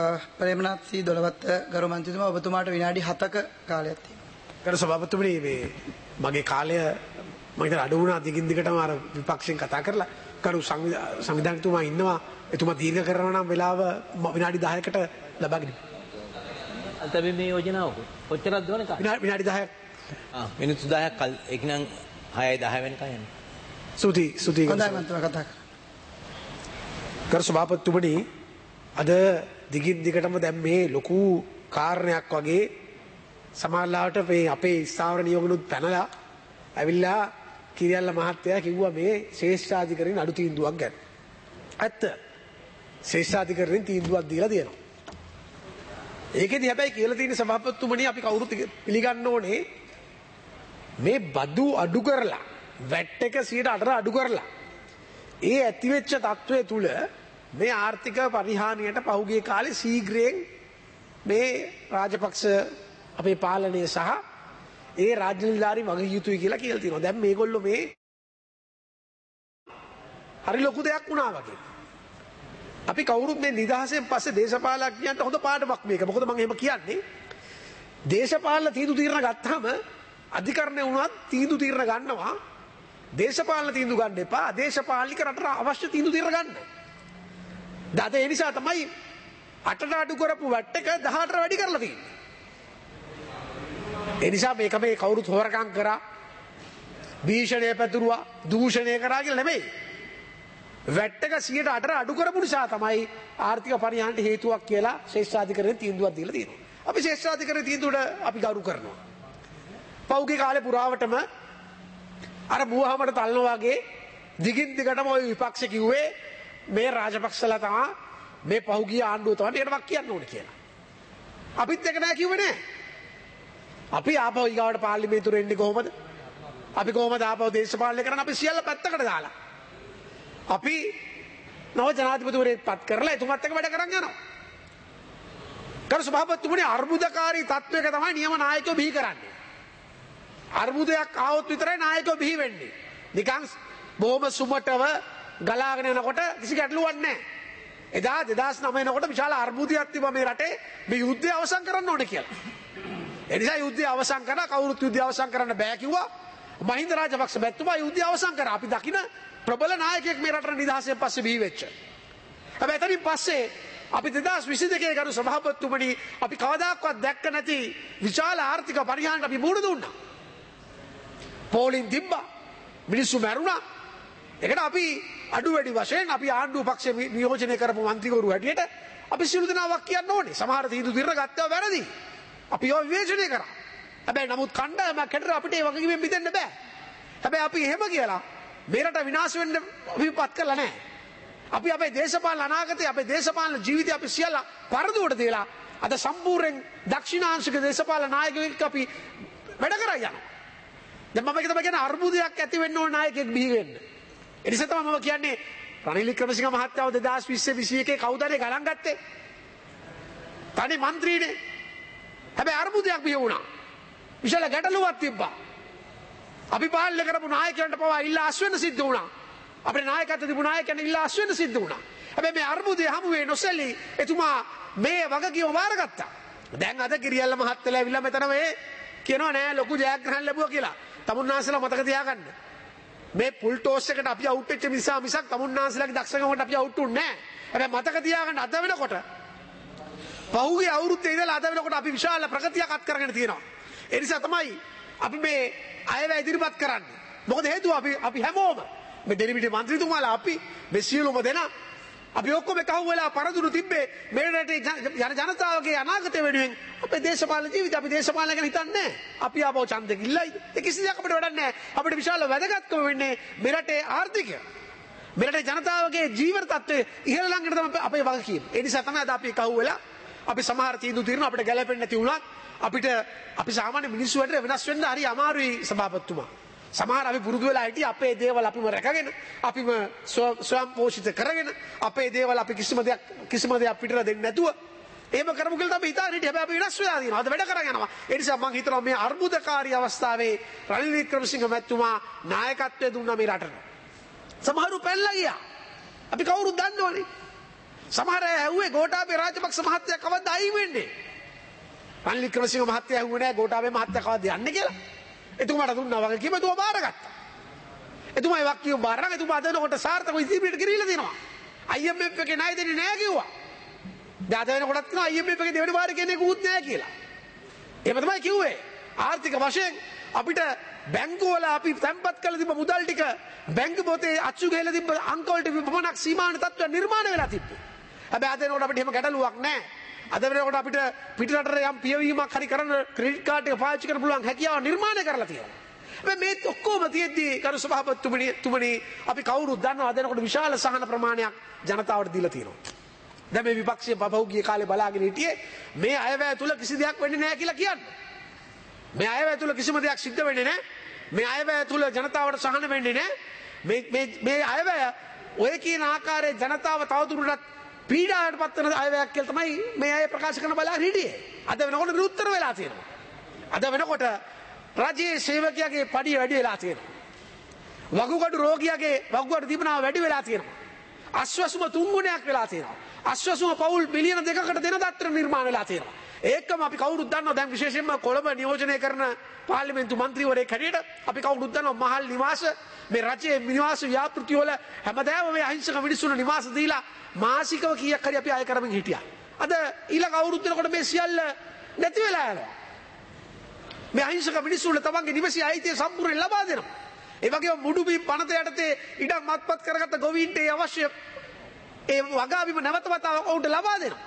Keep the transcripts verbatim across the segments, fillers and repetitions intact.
ප්‍රේමනාත් සී දොළවත්ත ගරු මන්ත්‍රීතුමා ඔබතුමාට විනාඩි හතක කාලයක් තියෙනවා. ගරු සභාපතිතුමනි මේ මගේ කාලය මම හිතන අඩු වුණා දිගින් දිගටම අර විපක්ෂයෙන් කතා කරලා ගරු සංවිධානකතුමා ඉන්නවා එතුමා දීර්ඝ කරනවා නම් වෙලාව විනාඩි දහයකට ලබා ගන්න. අල්තබේ මේ යෝජනාව කොච්චරද දුවන කාලේ? විනාඩි දහයක්. ආ මිනිත්තු දහයක් කල් ඒක නම් හයයි දහ වෙනකන් යනවා. සුති සුති හොඳයි මන්ත්‍රීතුමා කතා කරා. ගරු සභාපතිතුමනි අද දිගින් දිගටම දැන් මේ ලොකු කාරණයක් වගේ සමාජලාට මේ අපේ ස්ථාවර නියෝගනුත් පැනලා ඇවිල්ලා කිරියල්ල මහත්තයා කිව්වා මේ ශ්‍රේෂ්ඨාධිකරණයෙන් අඩු තීන්දුවක් ගැන. ඇත්ත. ශ්‍රේෂ්ඨාධිකරණයෙන් තීන්දුවක් දීලා තියෙනවා. ඒකෙදි හැබැයි කියලා තියෙන සභාපතිතුමනි අපි කවුරුත් පිළිගන්න ඕනේ මේ බදු අඩු කරලා වැට් එක සියයට අටට අඩු කරලා ඒ ඇතිවෙච්ච තත්ත්වය තුල මේ ආර්ථික පරිහානියට පහුගිය කාලේ ශීඝ්‍රයෙන් මේ රාජපක්ෂ අපේ පාලනය සහ ඒ රාජ්‍ය නිලධාරී වග යුතුයි කියලා කියලා තියෙනවා. දැන් මේගොල්ලෝ මේ හරි ලොකු දෙයක් වුණා වගේ. අපි කවුරුත් මේ නිදහසෙන් පස්සේ දේශපාලඥයන්ට හොඳ පාඩමක් මේක. මොකද මම එහෙම කියන්නේ දේශපාලන තීන්දුව తీරන ගත්තාම අධිකරණය වුණත් තීන්දුව తీරන ගන්නවා. දේශපාලන තීන්දුව ගන්න එපා. දේශපාලනික රටට අවශ්‍ය තීන්දුව తీරන ගන්න. දාත ඒ නිසා තමයි අටට අඩු කරපු වැට් එක දහඅටට වැඩි කරලා තියෙන්නේ. ඒ නිසා මේක මේ කවුරුත් හොරකම් කරා භීෂණය පැතුරුවා දූෂණය කරා කියලා නෙමෙයි. වැට් එක සියයට අටට අඩු කරපු නිසා තමයි ආර්ථික පරිහානියට හේතුවක් කියලා ශ්‍රේෂ්ඨාධිකරණයෙන් තීන්දුවක් දීලා තියෙනවා. අපි ශ්‍රේෂ්ඨාධිකරණයේ තීන්දුවට අපි ගරු කරනවා. පෞගේ කාලේ පුරාවටම අර බුවහමඩ තල්නවා වගේ දිගින් දිගටම ওই විපක්ෂ කිව්වේ මේ රාජපක්ෂලා තමයි මේ පහුගිය ආණ්ඩුව තමයි ඒකට වක් කියන්න ඕනේ කියලා. අපිත් එක නෑ කිව්වේ නෑ. අපි ආපහු ඊගාවට පාර්ලිමේන්තුවට එන්නේ කොහොමද? අපි කොහොමද ආපහු දේශපාලනය කරන්නේ? අපි සියල්ල පැත්තකට දාලා. අපි නව ජනාධිපතිවරයෙක් පත් කරලා එතුමත් එක්ක වැඩ කරන් යනවා. කරු සභාපතිතුමනි අර්බුදකාරී තත්වයක තමයි නියම නායකයෝ බිහි කරන්නේ. අර්බුදයක් ආවොත් විතරයි නායකයෝ බිහි වෙන්නේ. නිකන් බොහොම සුමටව ගලාගෙන යනකොට කිසි ගැටලුවක් නැහැ. එදා දෙදාස් නවය එනකොට විශාල අර්බුදයක් තිබ්බා මේ රටේ මේ යුද්ධය අවසන් කරන්න ඕනේ කියලා. ඒ නිසා යුද්ධය අවසන් කරලා කවුරුත් යුද්ධය අවසන් කරන්න බෑ කිව්වා. මහින්ද රාජපක්ෂ මැතිතුමා යුද්ධය අවසන් කරා. අපි දකින ප්‍රබල නායකයෙක් මේ රටේ නිදහසෙන් පස්සේ බිහි වෙච්ච. හැබැයි එතනින් පස්සේ අපි දෙදාස් විසි දෙකේ ගරු සභාපතිතුමනි අපි කවදාක්වත් දැක්ක නැති විශාල ආර්ථික පරිහානියට අපි මුහුණ දුන්නා. පෝලින් තිබ්බා. මිනිස්සු මැරුණා. ඒකට අපි අඩු වැඩි වශයෙන් අපි ආණ්ඩුව පක්ෂ නියෝජනය කරපු മന്ത്രിවරු හැටියට අපි සියලු දෙනාවක් කියන්න ඕනේ. සමහර තීන්දුව දිරන ගත්තා වැරදි. අපි ඒවා විවේචනය කරා. හැබැයි නමුත් කණ්ඩායමක් හැටියට අපිට ඒ වගකීමෙන් මිදෙන්න බෑ. හැබැයි අපි එහෙම කියලා මේ රට විනාශ වෙන්න අපිපත් කරලා නැහැ. අපි අපේ දේශපාලන අනාගතය අපේ දේශපාලන ජීවිතය අපි සියල්ල පරදුවට දාලා අද සම්පූර්ණ දක්ෂිණාංශික දේශපාලන නායකයෙක් අපි වැඩ කරා යනවා. දැන් මම ඒක තමයි කියන්නේ අර්බුදයක් ඇති වෙන්න ඕන නායකයෙක් බිහි වෙන්න. ඒ නිසා තමයි මම කියන්නේ රනිල් වික්‍රමසිංහ මහත්තයාව දෙදාස් විස්සේ විසි එකේ කවුදනේ ගණන් ගත්තේ? තනි മന്ത്രിනේ. හැබැයි අර්බුදයක් බිහි වුණා. විශාල ගැටලුවක් තිබ්බා. අපි පාලනය කරපු නායකයන්ට පවා ඉල්ලා අස් වෙන්න සිද්ධ වුණා. අපේ නායකත්ව තිබු නායකයන් ඉල්ලා අස් වෙන්න සිද්ධ වුණා. හැබැයි මේ අර්බුදය හමුවේ නොසැලී එතුමා මේ වගකීම වාරගත්තා. දැන් අද කිරියල්ල මහත්තයලා ඇවිල්ලා මෙතන මේ කියනවා නෑ ලොකු ජයග්‍රහණ ලැබුවා කියලා. තමුන්නාන්සලා මතක තියාගන්න. මේ පුල් ටෝස් එකට අපි අවුට් වෙච්ච නිසා මිසක් තමුන්නාන්සලාගේ දක්ෂකමකට අපි අවුට් උන්නේ නෑ. හැබැයි මතක තියාගන්න අද වෙනකොට පහුගිය අවුරුද්දේ ඉඳලා අද වෙනකොට අපි විශාල ප්‍රගතියක් අත් කරගෙන තියෙනවා. ඒ නිසා තමයි අපි මේ අයව ඉදිරිපත් කරන්නේ. මොකද හේතුව අපි අපි හැමෝම මේ දෙලිමිටි മന്ത്രിතුමාලා අපි මේ සියලුම දෙනා අපි ඔක්කොම එකහුව වෙලා පරදුරු තිබ්බේ මේ රටේ ජන ජනතාවගේ අනාගතය වෙනුවෙන් අපේ දේශපාලන ජීවිතය අපි දේශපාලන ගැන හිතන්නේ නැහැ. අපි ආපහු ඡන්දෙ කිල්ලයි. ඒ කිසි දෙයක් අපිට වැඩක් නැහැ. අපිට විශාල වැදගත්කම වෙන්නේ මේ රටේ ආර්ථිකය. මේ රටේ ජනතාවගේ ජීවන තත්ත්වය ඉහළ ළඟට තමයි අපේ වගකීම. ඒ නිසා තමයි අද අපි එකහුව වෙලා අපි සමහර තීන්දුව తీරන අපිට ගැළපෙන්නේ නැති වුණත් අපිට අපි සාමාන්‍ය මිනිස්සු වලට වෙනස් වෙන්න හරි අමාරුයි සභාපතිතුමා. සමහර අපි පුරුදු වෙලා හිටිය අපේ දේවල් අපිම රැකගෙන අපිම ස්වයං පෝෂිත කරගෙන අපේ දේවල් අපි කිසිම දෙයක් කිසිම දෙයක් පිටර දෙන්නේ නැතුව එහෙම කරමු කියලා අපි හිතාගෙන හිටියේ. හැබැයි අපි වෙනස් වෙලා තියෙනවා. අද වැඩ කරගෙන යනවා. ඒ නිසා මම හිතනවා මේ අර්බුදකාරී අවස්ථාවේ රනිල් වික්‍රමසිංහ මැතිතුමා නායකත්වය දුන්නා මේ රටට. සමහරු පැනලා ගියා. අපි කවුරුත් දන්නවනේ. සමහර අය ඇහුවේ ගෝඨාභය රාජපක්ෂ මහත්තයා කවද්ද අයින් වෙන්නේ? රනිල් වික්‍රමසිංහ මහත්තයා ඇහුවේ නෑ ගෝඨාභය මහත්තයා කවද්ද යන්නේ කියලා. එතුමාට දුන්නා වගේ කිව්ව එතුමා බාරගත්තා. එතුමා වක් කියව බාරගෙන එතුමා දෙනකොට සාර්ථකව ඉදිරියට ගිරිලා දෙනවා. I M F එකේ ණය දෙන්නේ නෑ කිව්වා. දැන් අද වෙනකොටත් කියනවා I M F එකේ දෙවෙනි වාරේ කෙනෙක් උත් නෑ කියලා. එහෙම තමයි කිව්වේ. ආර්ථික වශයෙන් අපිට බැංකුවල අපි තැන්පත් කළ තිබ්බ මුදල් ටික බැංකු පොතේ අච්චු ගහලා තිබ්බ අංක වලට පමණක් සීමාන තත්ත්වයක් නිර්මාණය වෙලා තිබ්බේ. හැබැයි අද වෙනකොට අපිට එහෙම ගැටලුවක් නැහැ. අද වෙනකොට අපිට පිටරටට යම් පියවීමක් හරි කරන්න ක්‍රෙඩිට් කාඩ් එක පාවිච්චි කරන්න පුළුවන් හැකියාව නිර්මාණය කරලා තියෙනවා. හැබැයි මේ ඔක්කොම තියෙද්දී කරු සභාපතිතුමනි තුමනි අපි කවුරුත් දන්නවා අද වෙනකොට විශාල සහන ප්‍රමාණයක් ජනතාවට දීලා තියෙනවා. දැන් මේ විපක්ෂයේ පහුගිය කාලේ බලාගෙන හිටියේ මේ අයවැය තුල කිසි දෙයක් වෙන්නේ නැහැ කියලා කියන්නේ. මේ අයවැය තුල කිසිම දෙයක් සිද්ධ වෙන්නේ නැහැ. මේ අයවැය තුල ජනතාවට සහන වෙන්නේ නැහැ. මේ මේ මේ අයවැය ඔය කියන ආකාරයේ ජනතාව තවදුරටත් පීඩාවට පත් වෙන අයවැයක් කියලා තමයි මේ අය ප්‍රකාශ කරන බලාගෙන හිටියේ. අද වෙනකොට නිරුත්තර වෙලා තියෙනවා. අද වෙනකොට රජයේ සේවකයාගේ පඩිය වැඩි වෙලා තියෙනවා. වකුගඩු රෝගියාගේ වකුගඩු තිබුණාව වැඩි වෙලා තියෙනවා. අස්වැසුම තුන් ගුණයක් වෙලා තියෙනවා. අස්වැසුම පවුල් බිලියන දෙකකට දෙන දත්තර නිර්මාණය වෙලා තියෙනවා. ඒකම අපි කවුරුත් දන්නවා දැන් විශේෂයෙන්ම කොළඹ නියෝජනය කරන පාර්ලිමේන්තු මන්ත්‍රීවරයෙක් හැටියට අපි කවුරුත් දන්නවා මහල් නිවාස මේ රජයේ නිවාස ව්‍යාපෘති වල හැමදාම මේ අහිංසක මිනිස්සුන්ට නිවාස දීලා මාසිකව කීයක් හරි අපි අය කරමින් හිටියා. අද ඊළඟ අවුරුද්ද වෙනකොට මේ සියල්ල නැති වෙලා යනවා. මේ අහිංසක මිනිස්සුන්ට තමන්ගේ නිවසේ අයිතිය සම්පූර්ණයෙන් ලබා දෙනවා. ඒ වගේම මුඩුබිම් පනත යටතේ ඉඩම් මත්පත් කරගත්ත ගොවීන්ට අවශ්‍ය ඒ වගාවීම නැවත වතාවක් ඔවුන්ට ලබා දෙනවා.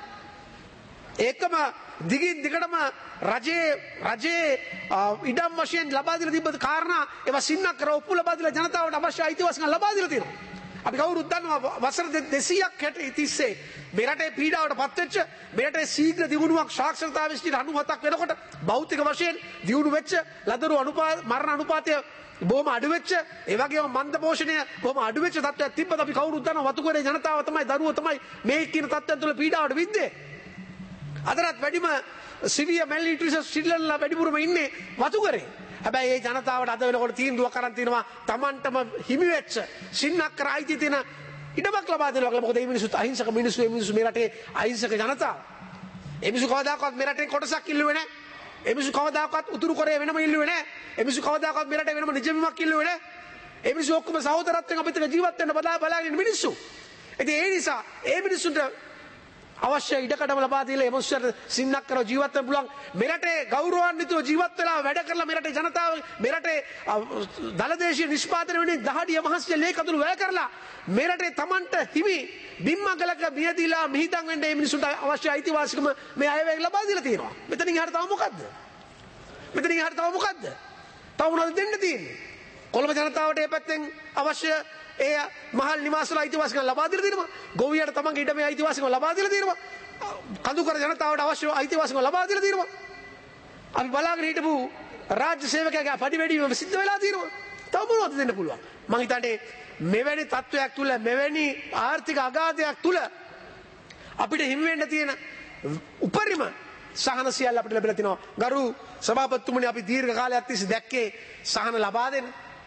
ඒකම දිගින් දිගටම රජයේ රජයේ ඉඩම් වශයෙන් ලබා දීලා තිබ්බ කාරණා ඒවා සින්නක් කර ඔප්පු ලබා දීලා ජනතාවට අවශ්‍ය අයිතිවාසිකම් ලබා දීලා තියෙනවා. අපි කවුරුත් දන්නවා වසර දෙසීයක් හැට තිස්සේ මේ රටේ පීඩාවට පත් වෙච්ච මේ රටේ ශීඝ්‍ර දියුණුවක් සාක්ෂරතාව විශ්ිත අනූහතක් වෙනකොට භෞතික වශයෙන් දියුණු වෙච්ච ලදරු අනුපාත මරණ අනුපාතය බොහොම අඩු වෙච්ච ඒ වගේම මන්ද පෝෂණය බොහොම අඩු වෙච්ච තත්ත්වයක් තිබ්බත් අපි කවුරුත් දන්නවා වතුකරේ ජනතාව තමයි දරුවෝ තමයි මේ කියන තත්ත්වයන් තුළ පීඩාවට විඳින්නේ. අදටත් වැඩිම සිවිය මැල්නියුට්‍රිෂන් සිල්ලන්ලා වැඩිපුරම ඉන්නේ වතුකරේ. හැබැයි ඒ ජනතාවට අද වෙනකොට තීන්දුවක් කරන් තිනවා Tamanටම හිමි වෙච්ච සින්නක් කර අයිති තියෙන ඉඩමක් ලබා දෙනවා කියලා. මොකද මේ මිනිස්සුත් අහිංසක මිනිස්සු මේ මිනිස්සු මේ රටේ අහිංසක ජනතාව. මේ මිනිස්සු කවදාකවත් මේ රටේ කොටසක් ඉල්ලුවේ නැහැ. මේ මිනිස්සු කවදාකවත් උතුරු කොරියාව වෙනම ඉල්ලුවේ නැහැ. මේ මිනිස්සු කවදාකවත් මේ රටේ වෙනම නිජබිමක් ඉල්ලුවේ නැහැ. මේ මිනිස්සු ඔක්කොම සහෝදරත්වයෙන් අපිට ජීවත් වෙන්න බලා බලාගෙන මිනිස්සු. ඉතින් ඒ නිසා ඒ මිනිස්සුන්ට අවශ්‍ය ඉඩකඩම ලබා දීලා ඒ මිනිස්සුන්ට සින්නක් කරව ජීවත් වෙන්න පුළුවන්. මේ රටේ ගෞරවාන්විතව ජීවත් වෙලා වැඩ කරලා මේ රටේ ජනතාව මේ රටේ දලදේශීය නිෂ්පාදන වෙනින් දහඩිය මහස්‍ය ලේකතුළු වැය කරලා මේ රටේ Tamanට හිමි බිම්මගලක මියදීලා මිහිදන් වෙන්න මේ මිනිස්සුන්ට අවශ්‍ය අයිතිවාසිකම මේ අයවැය ලබා දීලා තියෙනවා. මෙතනින් එහාට තව මොකද්ද? මෙතනින් එහාට තව මොකද්ද? තව මොනවද දෙන්න තියෙන්නේ? කොළඹ ජනතාවට මේ පැත්තෙන් අවශ්‍ය ඒ මහල් නිවාසවල අයිතිවාසිකම් ලබා දීලා තියෙනවා. ගොවියට තමන්ගේ ඉඩමේ අයිතිවාසිකම් ලබා දීලා තියෙනවා. කඳුකර ජනතාවට අවශ්‍ය අයිතිවාසිකම් ලබා දීලා තියෙනවා. අපි බලාගෙන හිටපු රාජ්‍ය සේවකයාගේ පඩි වැඩිවීම සිද්ධ වෙලා තියෙනවා. තව මොනවද දෙන්න පුළුවන්? මම හිතන්නේ මෙවැනි තත්වයක් තුල මෙවැනි ආර්ථික අගාධයක් තුල අපිට හිමි වෙන්න තියෙන උපරිම සහන සියල්ල අපිට ලැබිලා තිනවා. ගරු සභාපතිතුමනි අපි දීර්ඝ කාලයක් තිස්සේ දැක්කේ සහන ලබා දෙන්න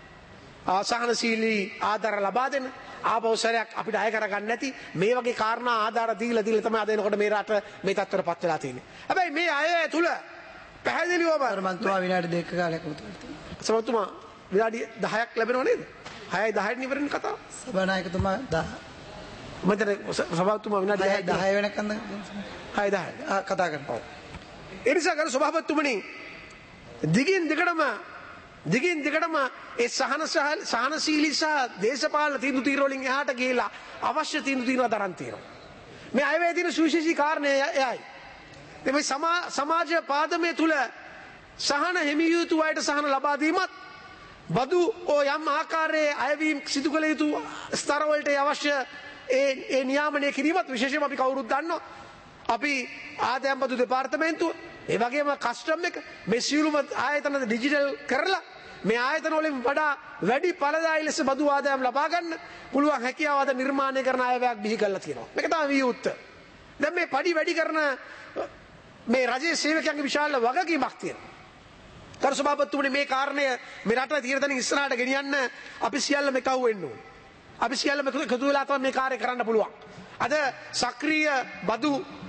සහනශීලී ආධාර ලබා දෙන්න ආපෞසරයක් අපිට අය කරගන්න නැති මේ වගේ කාරණා ආධාර දීලා දීලා තමයි අද එනකොට මේ රට මේ තත්ත්වයට පත් වෙලා තියෙන්නේ. හැබැයි මේ අය තුල පැහැදිලිවම මන්තුමා විනාඩි දෙකක කාලයක් උතුරට සභාපතිතුමා විනාඩි දහයක් ලැබෙනව නේද? හයයි දහයට ඉවරනේ කතාව. සභානායකතුමා මතර සභාපතිතුමා විනාඩි දහය වෙනකන් හය දහය කතා කරනවා. ඒ නිසා ගරු සභාපතිතුමනි දිගින් දිගටම දිගින් දිගටම ඒ සහන සහනශීලී සහ දේශපාලන තීන්දුව తీර වලින් එහාට ගිහිලා අවශ්‍ය තීන්දුව తీරනවා තරම් තියෙනවා. මේ අයවැය තියෙන සුවිශේෂී කාරණය එයයි. මේ සමාජ පාදමේ තුල සහන හිමි යුතු අයට සහන ලබා දීමත් බදු ඕ යම් ආකාරයේ අයවීම් සිදු කළ යුතු ස්තර වලට අවශ්‍ය ඒ ඒ නියාමනය කිරීමත් විශේෂයෙන්ම අපි කවුරුත් දන්නවා. අපි ආදායම් බදු දෙපාර්තමේන්තුව ඒ වගේම කස්ටම් එක මේ සියලුම ආයතන ඩිජිටල් කරලා මේ ආයතන වලින් වඩා වැඩි ඵලදායී ලෙස බදු ආදායම් ලබා ගන්න පුළුවන් හැකියාව අද නිර්මාණය කරන අයවැයක් බිහි කරලා තියෙනවා. මේක තමයි වියුත්. දැන් මේ පඩි වැඩි කරන මේ රජයේ සේවකයන්ගේ විශාල වගකීමක් තියෙනවා. කරු සභාපතිතුමනි මේ කාරණය මේ රට තීරතනින් ඉස්සරහට ගෙනියන්න අපි සියල්ලම එකහුව වෙන්න ඕනේ. අපි සියල්ලම එකතු වෙලා තමයි මේ කාර්යය කරන්න පුළුවන්. අද සක්‍රීය බදු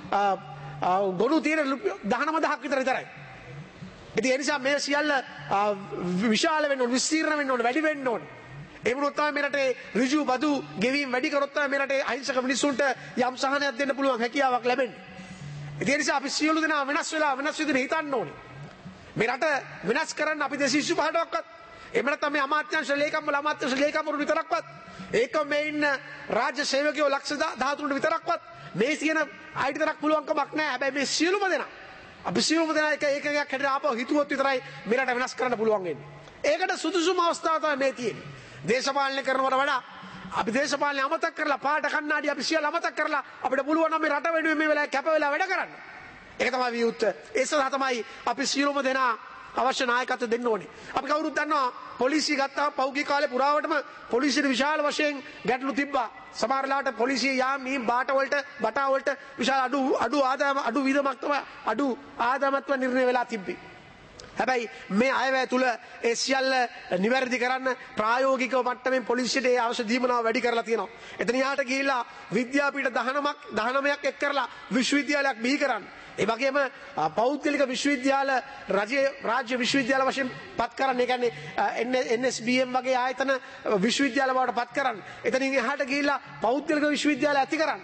ගොනු තියෙන දහනම දහක් විතර විතරයි. ඉතින් ඒ නිසා මේ සියල්ල විශාල වෙන්න ඕන, විස්තීර්ණ වෙන්න ඕන, වැඩි වෙන්න ඕන. ඒ වුණොත් තමයි මේ රටේ ඍජු බදු ගෙවීම වැඩි කරොත් තමයි මේ රටේ අහිංසක මිනිස්සුන්ට යම් සහනයක් දෙන්න පුළුවන් හැකියාවක් ලැබෙන්නේ. ඒ නිසා අපි සියලු දෙනා වෙනස් වෙලා වෙනස් විදිහට හිතන්න ඕනේ. මේ රට වෙනස් කරන්න අපි දෙසිය විසි පහටවත් එහෙම නැත්නම් මේ අමාත්‍යාංශ ලේකම් වල අමාත්‍යාංශ ලේකම්වරු විතරක්වත් ඒකම මේ ඉන්න රාජ්‍ය සේවකයෝ ලක්ෂ දහතුනට විතරක්වත් මේ තියෙන අයිට තරක් පුළුවන් කමක් නැහැ. හැබැයි මේ සියලුම දෙනා අපි සියලුම දෙනා එක ඒකයක් හැටියට ආපහු හිතුවොත් විතරයි මේ රට වෙනස් කරන්න පුළුවන් වෙන්නේ. ඒකට සුදුසුම අවස්ථාව තමයි මේ තියෙන්නේ. දේශපාලනය කරනවට වඩා අපි දේශපාලනය අමතක කරලා පාට කන්නාඩි අපි සියල්ල අමතක කරලා අපිට පුළුවන් නම් මේ රට වෙනුවෙන් මේ වෙලාවේ කැප වෙලා වැඩ කරන්න. ඒක තමයි වියුත්. ඒ සඳහා තමයි අපි සියලුම දෙනා අවශ්‍ය නායකත්වය දෙන්න ඕනේ. අපි කවුරුත් දන්නවා පොලිසිය ගත්තාම පෞද්ගලික කාලේ පුරාවටම පොලිසියට විශාල වශයෙන් ගැටලු තිබ්බා. සමහරලාට පොලිසිය යාම් මීම් බාට වලට බටා වලට විශාල අඩු අඩු ආදායම අඩු විදමක් තමයි අඩු ආදායමත්ව නිර්ණය වෙලා තිබ්බේ. හැබැයි මේ අයවැය තුල ඒ සියල්ල නිවැරදි කරන්න ප්‍රායෝගිකව මට්ටමින් පොලිසියට ඒ අවශ්‍ය දීමනාව වැඩි කරලා තියෙනවා. එතන යාට ගිහිල්ලා විද්‍යාපීඨ දහනමක් දහනමයක් එක් කරලා විශ්වවිද්‍යාලයක් බිහි කරන්න. ඒ වගේම පෞද්ගලික විශ්වවිද්‍යාල රජයේ රාජ්‍ය විශ්වවිද්‍යාල වශයෙන් පත් කරන්න. ඒ කියන්නේ එන් එස් බී එම් වගේ ආයතන විශ්වවිද්‍යාල බවට පත් කරන්න. එතනින් එහාට ගිහිල්ලා පෞද්ගලික විශ්වවිද්‍යාල ඇති කරන්න.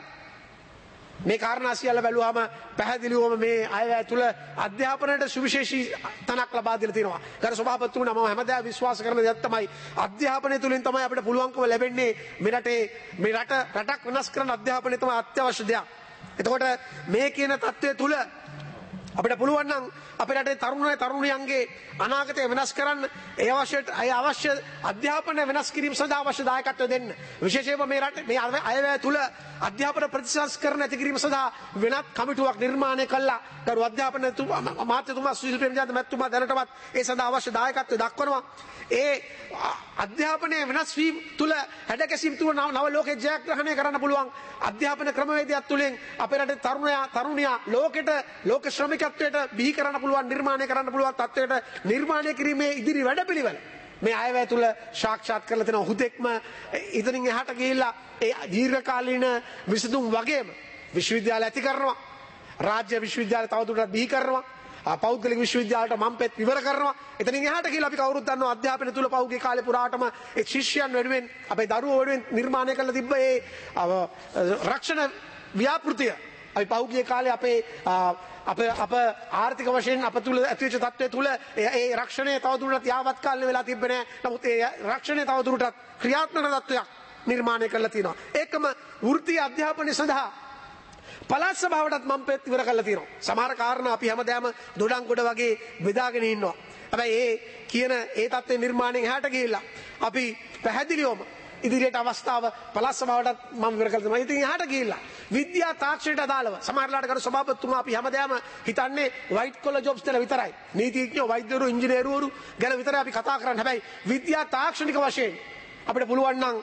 මේ කාරණා සියල්ල බැලුවාම පැහැදිලිවම මේ අයවැය තුල අධ්‍යාපනයට සුවිශේෂී තනක් ලබා දීලා තියෙනවා. ගරු සභාපතිතුමා මම හැමදාම විශ්වාස කරන දෙයක් තමයි අධ්‍යාපනය තුලින් තමයි අපිට පුළුවන්කම ලැබෙන්නේ මේ රටේ මේ රට රටක් වෙනස් කරන අධ්‍යාපනය තමයි අත්‍යවශ්‍ය දෙයක්. එතකොට මේ කියන தත්ත්වය තුල අපිට පුළුවන් නම් අපේ රටේ තරුණ තරුණියන්ගේ අනාගතය වෙනස් කරන්න ඒ අවශ්‍ය ඒ අවශ්‍ය අධ්‍යාපන වෙනස් කිරීම සඳහා අවශ්‍ය දායකත්වය දෙන්න. විශේෂයෙන්ම මේ රටේ මේ අයවැය තුල අධ්‍යාපන ප්‍රතිසංස්කරණ ඇති කිරීම සඳහා වෙනත් කමිටුවක් නිර්මාණය කළා. ගරු අධ්‍යාපන අමාත්‍යතුමා සුනිල් ප්‍රේමචන්ද්‍ර මැතිතුමා දැනටමත් ඒ සඳහා අවශ්‍ය දායකත්වය දක්වනවා. ඒ අධ්‍යාපනයේ වෙනස් වීම තුල හැඩකැසීම් තුල නව ලෝකේ ජයග්‍රහණය කරන්න පුළුවන් අධ්‍යාපන ක්‍රමවේදයක් තුලින් අපේ රටේ තරුණයා තරුණියා ලෝකෙට ලෝක ශ්‍රමිකත්වයට බිහි කරන්න පුළුවන් නිර්මාණය කරන්න පුළුවන් තත්ත්වයට නිර්මාණය කිරීමේ ඉදිරි වැඩපිළිවෙල මේ අයවැය තුල සාක්ෂාත් කරලා තියෙනවා. හුදෙක්ම ඉතින් එහාට ගිහිල්ලා ඒ දීර්ඝකාලීන විසඳුම් වගේම විශ්වවිද්‍යාල ඇති කරනවා, රාජ්‍ය විශ්වවිද්‍යාල තවදුරටත් බිහි කරනවා, පෞද්ගලික විශ්වවිද්‍යාලට මම්පෙත් විවර කරනවා. එතනින් එහාට කියලා අපි කවුරුත් දන්නවා අධ්‍යාපනය තුල පෞද්ගලික කාලේ පුරාටම ඒ ශිෂ්‍යයන් වෙනුවෙන් අපේ දරුවෝ වෙනුවෙන් නිර්මාණය කරලා තිබ්බ ඒ රක්ෂණ ව්‍යාපෘතිය අපි පෞද්ගලික කාලේ අපේ අප අප ආර්ථික වශයෙන් අප තුල ඇතිවෙච්ච තත්ත්වය තුල ඒ රක්ෂණය තවදුරටත් යාවත් කාලේ වෙලා තිබෙන්නේ නැහැ. නමුත් ඒ රක්ෂණය තවදුරටත් ක්‍රියාත්මක තත්ත්වයක් නිර්මාණය කරලා තියෙනවා. ඒකම වෘත්තීය අධ්‍යාපනය සඳහා පළාත් සභාවටත් මම පෙත් ඉවර කරලා තියෙනවා. සමහර කාරණා අපි හැමදාම දොඩම් කොට වගේ බෙදාගෙන ඉන්නවා. හැබැයි ඒ කියන ඒ தත්ත්ව නිර්මාණයෙන් එහාට ගිහිල්ලා අපි පැහැදිලිවම ඉදිරියට අවස්ථාව පළාත් සභාවටත් මම ඉවර කරලා තියෙනවා. ඉතින් එහාට ගිහිල්ලා විද්‍යා තාක්ෂණයට අදාළව සමහරලාට කරු සභාපතිතුමා අපි හැමදාම හිතන්නේ වයිට් කොලර් ජොබ්ස් වල විතරයි. නීතිඥයෝ, වෛද්‍යවරු, ඉංජිනේරුවරු ගැන විතරයි අපි කතා කරන්නේ. හැබැයි විද්‍යා තාක්ෂණික වශයෙන් අපිට පුළුවන් නම්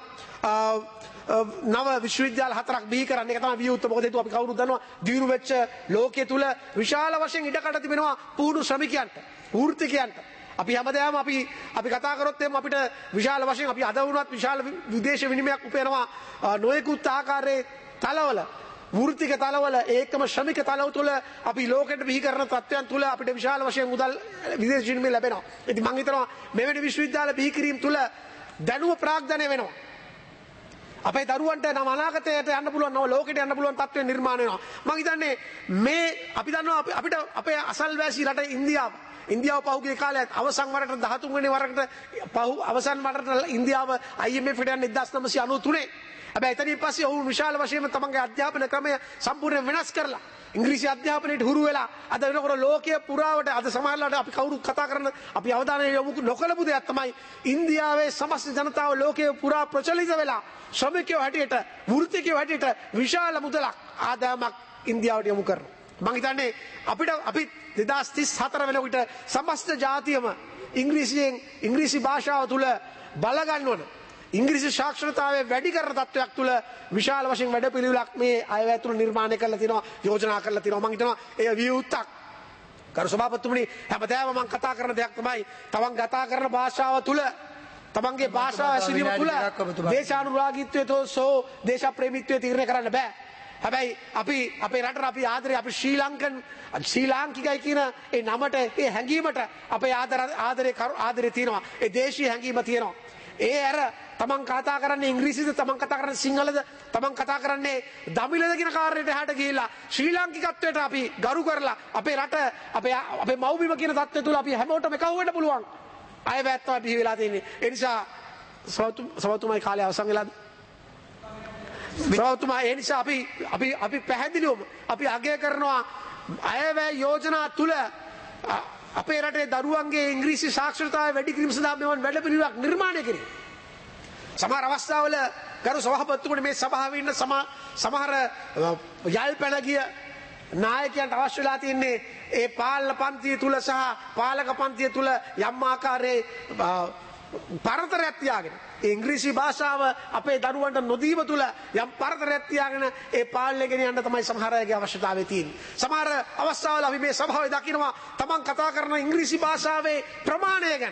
නව විශ්වවිද්‍යාල හතරක් බිහි කරන්න. ඒක තමයි වියුත්. මොකද හේතුව අපි කවුරුත් දන්නවා දියුණු වෙච්ච ලෝකයේ තුල විශාල වශයෙන් ඉඩකඩ තිබෙනවා පුහුණු ශ්‍රමිකයන්ට, වෘත්තිකයන්ට. අපි හැමදාම අපි අපි කතා කරොත් එම් අපිට විශාල වශයෙන් අපි අද වුණත් විශාල විදේශ විනිමයක් උපයනවා නොයෙකුත් ආකාරයේ තලවල, වෘත්තික තලවල, ඒකම ශ්‍රමික තලව තුළ අපි ලෝකෙට බිහි කරන තත්ත්වයන් තුළ අපිට විශාල වශයෙන් මුදල් විදේශ විනිමය ලැබෙනවා. ඉතින් මම හිතනවා මෙවැනි විශ්වවිද්‍යාල බිහි කිරීම තුළ දැනුම ප්‍රාග්ධනය වෙනවා. අපේ දරුවන්ට නව අනාගතයට යන්න පුළුවන්, නව ලෝකෙට යන්න පුළුවන් තත්ත්වයක් නිර්මාණය වෙනවා. මම හිතන්නේ මේ අපි දන්නවා අපිට අපේ අසල්වැසි රට ඉන්දියාව ඉන්දියාව පහුගිය කාලේ අවසන් වරට දහතුන් වෙනි වරකට පහු අවසන් වරට ඉන්දියාව ආයි එම් එෆ් එකට යන්නේ එක්දාස් නවසිය අනූ තුනේ. හැබැයි එතනින් පස්සේ ඔවුන් විශාල වශයෙන් තමන්ගේ අධ්‍යාපන ක්‍රමය සම්පූර්ණයෙන් වෙනස් කරලා ඉංග්‍රීසි අධ්‍යාපනයට හුරු වෙලා අද වෙනකොට ලෝකයේ පුරාවට අද සමහරලාට අපි කවුරුත් කතා කරන අපි අවධානය යොමු නොකළපු දෙයක් තමයි ඉන්දියාවේ සමස්ත ජනතාව ලෝකයේ පුරා ප්‍රචලිත වෙලා ශ්‍රමිකයෝ හැටියට, වෘත්තිකයෝ හැටියට විශාල මුදලක් ආදායමක් ඉන්දියාවට යොමු කරනවා. මම හිතන්නේ අපිට අපි දෙදාස් තිස් හතර වෙනකොට සමස්ත ජාතියම ඉංග්‍රීසියෙන් ඉංග්‍රීසි භාෂාව තුල බල ගන්නවන ඉංග්‍රීසි සාක්ෂරතාවය වැඩි කරන තත්ත්වයක් තුල විශාල වශයෙන් වැඩපිළිවෙලක් මේ අයවැය තුල නිර්මාණය කරලා තියෙනවා, යෝජනා කරලා තියෙනවා. මම හිතනවා ඒ විවුත්තක්. කරු සභාපතිතුමනි, හැමදාම මම කතා කරන දෙයක් තමයි තමන් කතා කරන භාෂාව තුල තමන්ගේ භාෂාව ඇසීම තුල දේශානුරාගීත්වය තෝ සෝ දේශ ප්‍රේමීත්වය තීරණය කරන්න බෑ. හැබැයි අපි අපේ රටට අපි ආදරේ අපි ශ්‍රී ලංකන් ශ්‍රී ලාංකිකයි කියන ඒ නමට ඒ හැඟීමට අපේ ආදර ආදරේ ආදරේ තියෙනවා. ඒ දේශීය හැඟීම තියෙනවා. ඒ අර තමන් කතා කරන්නේ ඉංග්‍රීසිද තමන් කතා කරන්නේ සිංහලද තමන් කතා කරන්නේ දමිළද කියන කාරණේට එහාට ගිහිල්ලා ශ්‍රී ලාංකිකත්වයට අපි ගරු කරලා අපේ රට අපේ අපේ මව්බිම කියන தත්ත්වය තුල අපි හැමෝටම එකහුව වෙන්න පුළුවන්. අයවැය තමයි බිහි වෙලා තියෙන්නේ. ඒ නිසා සවතුමයි කාලය අවසන් වෙලා සවතුමා ඒ නිසා අපි අපි අපි පැහැදිලිවම අපි අගය කරනවා අයවැය යෝජනා තුල අපේ රටේ දරුවන්ගේ ඉංග්‍රීසි සාක්ෂරතාවය වැඩි කිරීම සඳහා මෙවන් වැඩපිළිවෙලක් නිර්මාණය කිරීම. සමහර අවස්ථාවල ගරු සභාපතිතුමනි මේ සභාවේ ඉන්න සමහර යල් පැන ගිය නායකයන්ට අවශ්‍ය වෙලා තියෙන්නේ ඒ පාලන පන්තිය තුල සහ පාලක පන්තිය තුල යම් ආකාරයේ පරතරයක් තියාගෙන ඉංග්‍රීසි භාෂාව අපේ දරුවන්ට නොදීම තුල යම් පරතරයක් තියාගෙන ඒ පාලනය ගෙන යන්න තමයි සමහර අයගේ අවශ්‍යතාවය තියෙන්නේ. සමහර අවස්ථාවල අපි මේ සභාවේ දකිනවා තමන් කතා කරන ඉංග්‍රීසි භාෂාවේ ප්‍රමාණය ගැන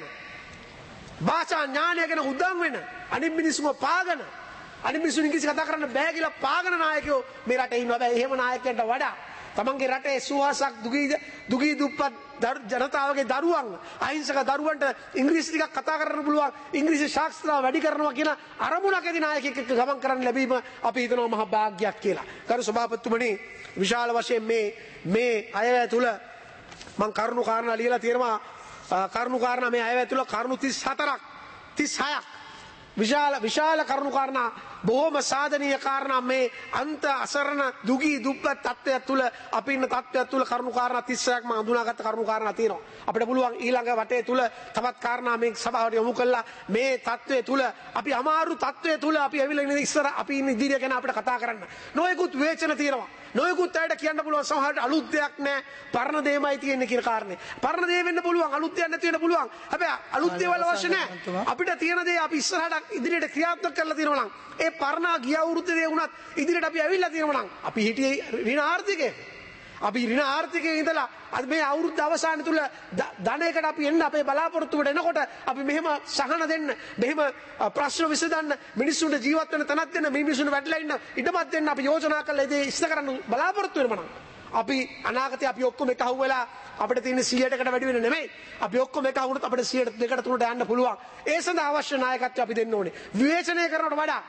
භාෂා ඥානය ගැන උදම් වෙන අනිත් මිනිස්සුම පාගන අනිත් මිනිස්සු ඉංග්‍රීසි කතා කරන්න බෑ කියලා පාගන නායකයෝ මේ රටේ ඉන්නවා. හැබැයි එහෙම නායකයන්ට වඩා තමන්ගේ රටේ සුවහසක් දුගී දුගී දුප්පත් ජනතාවගේ දරුවන් අහිංසක දරුවන්ට ඉංග්‍රීසි ටිකක් කතා කරන්න පුළුවන් ඉංග්‍රීසි ශාස්ත්‍රය වැඩි කරනවා කියන අරමුණක් ඇති නායකයෙක් එක්ක ගමන් කරන්න ලැබීම අපි හිතනවා මහා භාග්‍යයක් කියලා. ගරු සභාපතිතුමනි විශාල වශයෙන් මේ මේ අයවැය තුල මම කරුණු කාරණා ලියලා තියෙනවා. කරුණු කාරණා මේ අයවැය තුල කරුණු තිස් හතරක් තිස් හයක් විශාල විශාල කරුණු කාරණා බොහොම සාධනීය කාරණා මේ අන්ත අසරණ දුගී දුප්පත් තත්ත්වයක් තුල අපි ඉන්න තත්ත්වයක් තුල කරුණු කාරණා තිස් හයක් මම අඳුනාගත්ත කරුණු කාරණා තියෙනවා. අපිට පුළුවන් ඊළඟ වටේ තුල තවත් කාරණා මේ සභාවට යොමු කළා මේ තත්ත්වය තුල අපි අමාරු තත්ත්වය තුල අපි ඇවිල්ලා ඉන්න ඉස්සර අපි ඉන්න ඉදිරිය ගැන අපිට කතා කරන්න නොයෙකුත් වේචන තියෙනවා. නොයෙකුත් අයට කියන්න පුළුවන් සමහරට අලුත් දෙයක් නැහැ පරණ දෙයමයි තියෙන්නේ කියන කාරණේ. පරණ දේ වෙන්න පුළුවන් අලුත් දෙයක් නැති වෙන්න පුළුවන්. හැබැයි අලුත් දේවල් අවශ්‍ය නැහැ. අපිට තියෙන දේ අපි ඉස්සරහට ඉදිරියට ක්‍රියාත්මක කරලා තියෙනවා නම් ඒ පරණ ගිය අවුරුද්දේ දේ වුණත් ඉදිරියට අපි ඇවිල්ලා තියෙනවා නම් අපි හිටියේ ඍණ ආර්ථිකයේ අපි ඍණ ආර්ථිකයේ ඉඳලා අද මේ අවුරුද්ද අවසානයේ තුල ධනයකට අපි එන්න අපේ බලාපොරොත්තුවට එනකොට අපි මෙහෙම සහන දෙන්න මෙහෙම ප්‍රශ්න විසඳන්න මිනිස්සුන්ට ජීවත් වෙන තැනක් දෙන්න මිනිස්සුන්ට වැඩිලා ඉන්න ඉඩමක් දෙන්න අපි යෝජනා කළා ඒ දේ ඉෂ්ට කරන්න බලාපොරොත්තු වෙනවා නම් අපි අනාගතේ අපි ඔක්කොම එකහුව වෙලා අපිට තියෙන සීයකට වැඩි වෙන නෙමෙයි අපි ඔක්කොම එකහුව වුණොත් අපිට සීයට දෙකට තුනට යන්න පුළුවන්. ඒ සඳහා අවශ්‍ය නායකත්වය අපි දෙන්න ඕනේ. විවේචනය කරනවට වඩා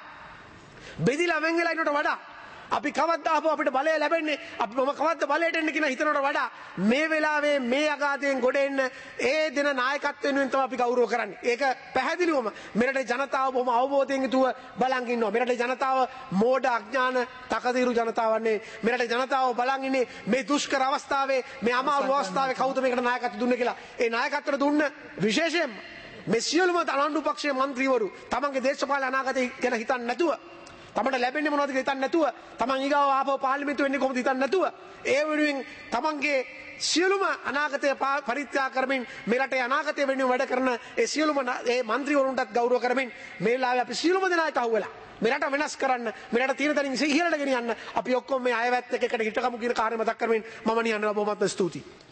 බෙදිලා වෙන් වෙලා ඉන්නවට වඩා අපි කවද්ද ආපහු අපිට බලය ලැබෙන්නේ අපි මම කවද්ද බලයට එන්න කියන හිතනවට වඩා මේ වෙලාවේ මේ අගාධයෙන් ගොඩ එන්න ඒ දෙන නායකත්වයෙන් වෙන තමයි අපි ගෞරව කරන්නේ. ඒක පැහැදිලිවම මෙරටේ ජනතාව බොහොම අවබෝධයෙන් යුතුව බලන් ඉන්නවා. මෙරටේ ජනතාව මෝඩ අඥාන තකතිරු ජනතාවක් නෙවෙයි. මෙරටේ ජනතාව බලන් ඉන්නේ මේ දුෂ්කර අවස්ථාවේ මේ අමාරු අවස්ථාවේ කවුද මේකට නායකත්ව දුන්නේ කියලා. ඒ නායකත්වයට දුන්න විශේෂයෙන්ම මේ සියලුම අනන්දු පක්ෂයේ മന്ത്രിවරු තමන්ගේ දේශපාලන අනාගතය ගැන හිතන්නේ නැතුව තමන්ට ලැබෙන්නේ මොනවද කියලා හිතන්නේ නැතුව තමන් ඊගාව ආපහු පාර්ලිමේන්තුව වෙන්නේ කොහොමද හිතන්නේ නැතුව ඒ වෙනුවෙන් තමන්ගේ සියලුම අනාගතය පරිත්‍යාග කරමින් මේ රටේ අනාගතය වෙනුවෙන් වැඩ කරන ඒ සියලුම ඒ മന്ത്രിවරුන්ටත් ගෞරව කරමින් මේ වෙලාවේ අපි සියලුම දෙනා එකහුව වෙලා මේ රට වෙනස් කරන්න මේ රට තියෙන තැනින් ඉහළට ගෙනියන්න අපි ඔක්කොම මේ අයවැත් එක්ක එකට හිටකමු කියන කාර්යය මතක් කරමින් මම නියනවා බොහොමත්ම ස්තුතියි.